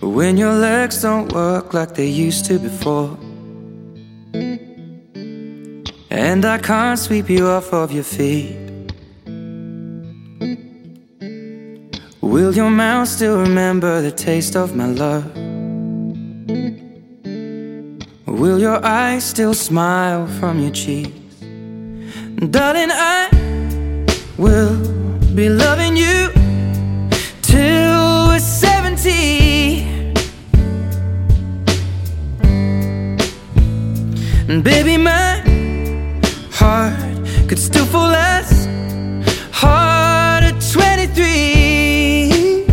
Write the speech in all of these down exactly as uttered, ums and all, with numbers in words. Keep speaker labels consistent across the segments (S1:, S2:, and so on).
S1: When your legs don't work like they used to before, and I can't sweep you off of your feet, will your mouth still remember the taste of my love? Will your eyes still smile from your cheeks? Darling, I will be loving you till we're seventy. And baby, my heart could still fall as hard at twenty-three.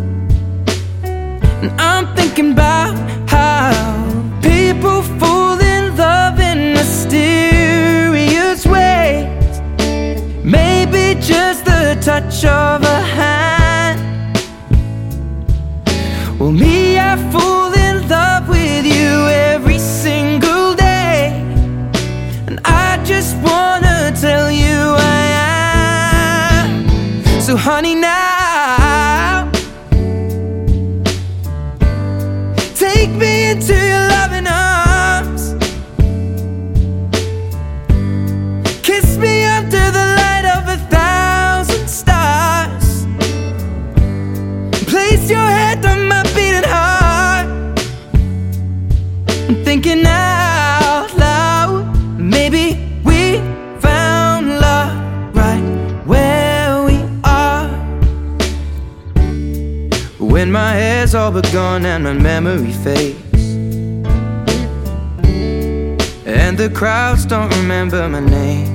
S1: And I'm thinking about how people fall in love in mysterious ways. Maybe just the touch of a hand. Well, me, I fall in love with you every single day, and I just wanna tell you I am. So honey, now take me into your loving arms. Kiss me under the light of a thousand stars. Place your head on my beating heart. I'm thinking out loud, maybe we found love right where we are. When my hair's all but gone and my memory fades, and the crowds don't remember my name,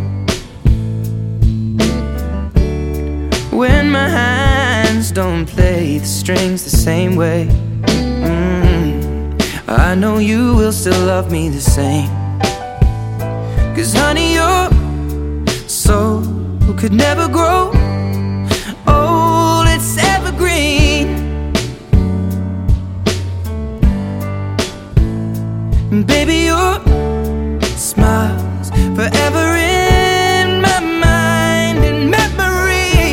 S1: when my hands don't play the strings the same way, mm, I know you will still love me the same. 'Cause honey, your soul could never grow old, it's evergreen. And baby, your smile's forever in my mind and memory.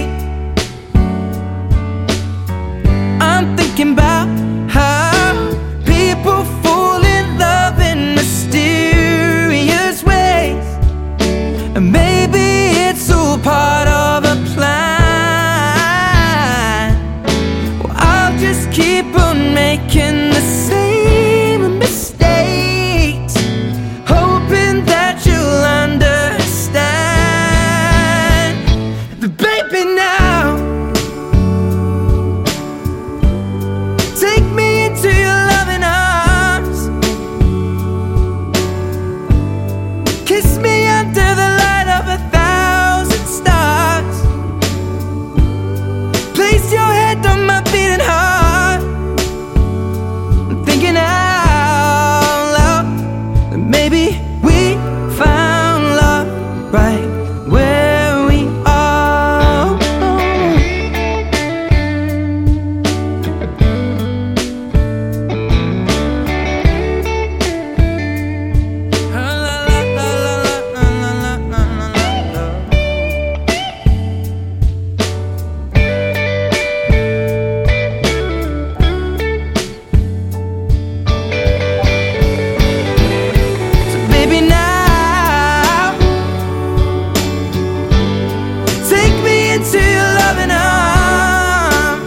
S1: I'm thinking about how people fall in love in mysterious ways, and maybe it's all part of a plan. Well, I'll just keep on making the same mistakes, hoping that you'll understand. But baby, now take me into your loving arms. Kiss me under the light of a thousand stars. Place your head on my beating heart. I'm thinking out loud that maybe we found love right where we are. So baby, now take me into your loving arms.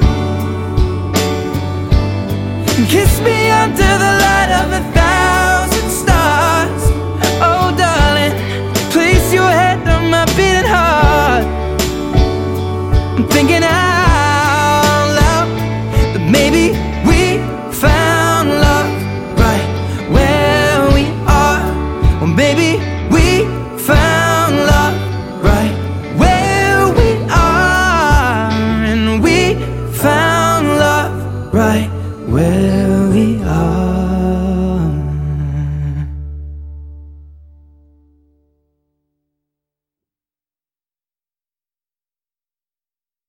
S1: Kiss me under the light of a thousand stars. Oh darling, place your head on my beating heart. I'm thinking out loud that maybe we found love right where we are. Or maybe we found love right where we are. And we found love right where we are.